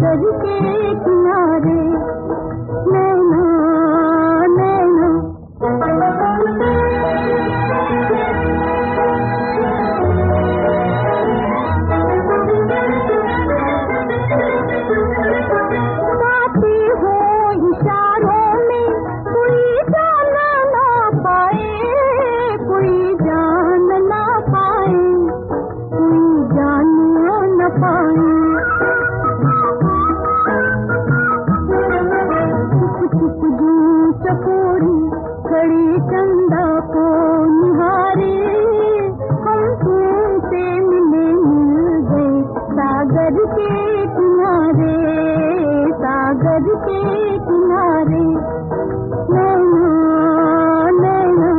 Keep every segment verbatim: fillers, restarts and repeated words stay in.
सागर के किनारे नैना नैना। बातें हो इशारों में कोई जान ना पाए, कोई जान ना पाए, कोई जान न पाए। चुप चुप जूं चकोरी खड़ी चंदा को निहारे, हम तुमसे मिले मिल गए सागर के किनारे, सागर के किनारे नैना नैना।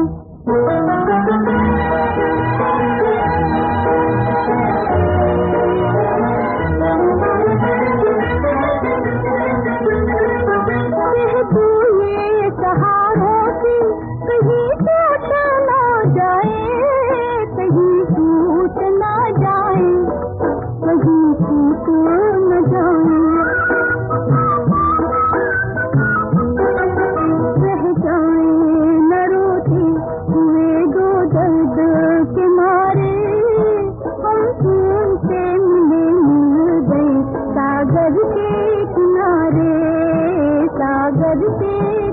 सहारों से कहीं टूट ना जाए, कहीं टूट ना जाए, कहीं टूट न जाए। रह जाए न रोते हुए दो दर्द के मारे, हम तुमसे मिले मिल गए सागर के किनारे, सागर के